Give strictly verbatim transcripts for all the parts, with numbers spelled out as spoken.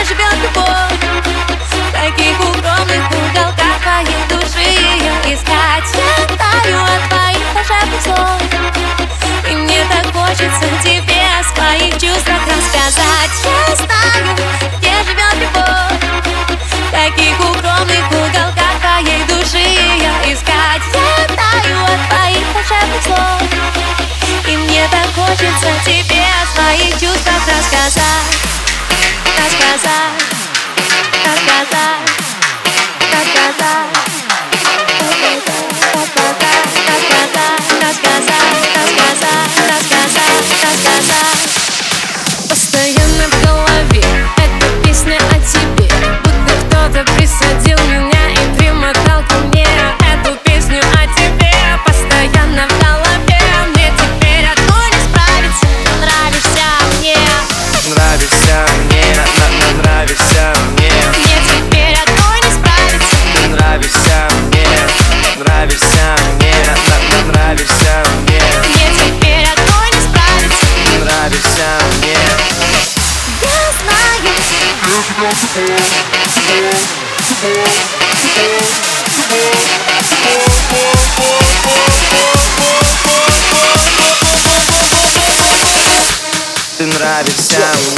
живет любовь. В таких укромных уголках твоей души ее искать. Я таю от твоих волшебных слов, и мне так хочется тебе о своих чувствах рассказать. Я знаю, где живет любовь. В таких укромных уголках твоей души ее искать. Я таю от твоих волшебных слов, и мне так хочется тебе о своих чувствах рассказать. Рассказать, рассказать, рассказать, рассказать, рассказать, рассказать, рассказать, рассказать. Постоянно в голове эта песня о тебе, будто кто-то присадил меня и примотал ко мне эту песню о тебе. Постоянно в голове, мне теперь одной не справиться. Нравишься мне, нравишься мне, нравишься мне. Мне теперь одной не справиться. Ты нравишься мне, нравишься мне, нравишься мне. Мне теперь одной не справиться. Ты нравишься мне. Я знаю, Ты нравишься мне.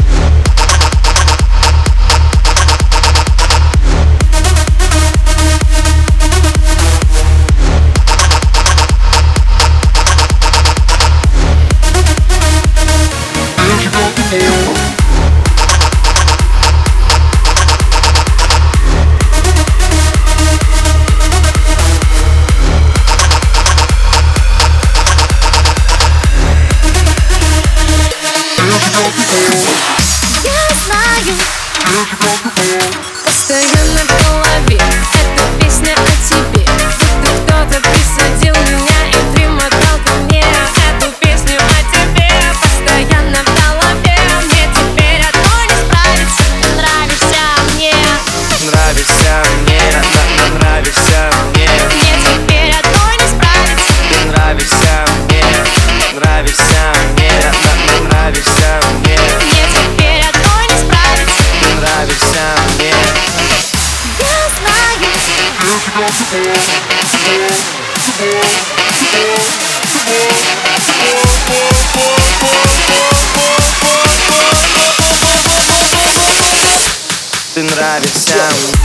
я знаю. Постоянно в голове эта песня о тебе, будто кто-то присадил меня и примотал ко мне эту песню о тебе. Постоянно в голове, мне теперь одной не справиться. Нравишься мне, Нравишься мне, нравишься мне. мне теперь одной не справиться. Ты нравишься мне, нравишься мне, нравишься мне. Мне теперь одной не справиться. Ты нравишься мне. Я знаю, Ты нравишься мне.